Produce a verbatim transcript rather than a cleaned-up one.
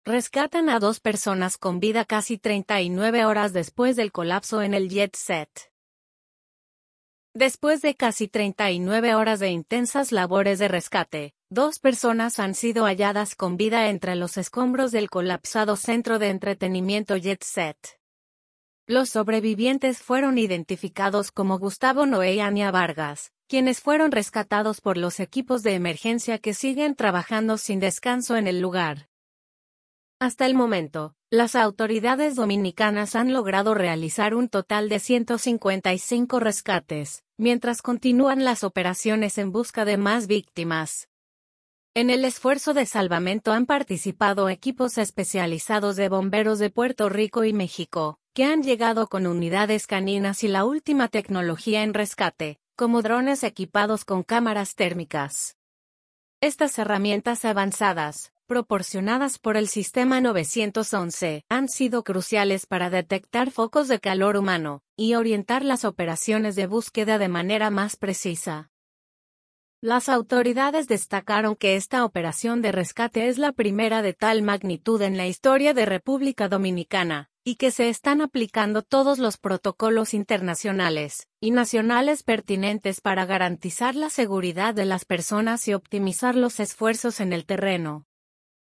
Rescatan a dos personas con vida casi treinta y nueve horas después del colapso en el jet set. Después de casi treinta y nueve horas de intensas labores de rescate, dos personas han sido halladas con vida entre los escombros del colapsado centro de entretenimiento Jet Set. Los sobrevivientes fueron identificados como Gustavo Noé y Ania Vargas, quienes fueron rescatados por los equipos de emergencia que siguen trabajando sin descanso en el lugar. Hasta el momento, las autoridades dominicanas han logrado realizar un total de ciento cincuenta y cinco rescates, mientras continúan las operaciones en busca de más víctimas. En el esfuerzo de salvamento han participado equipos especializados de bomberos de Puerto Rico y México, que han llegado con unidades caninas y la última tecnología en rescate, como drones equipados con cámaras térmicas. Estas herramientas avanzadas, proporcionadas por el Sistema nueve once, han sido cruciales para detectar focos de calor humano y orientar las operaciones de búsqueda de manera más precisa. Las autoridades destacaron que esta operación de rescate es la primera de tal magnitud en la historia de República Dominicana, y que se están aplicando todos los protocolos internacionales y nacionales pertinentes para garantizar la seguridad de las personas y optimizar los esfuerzos en el terreno.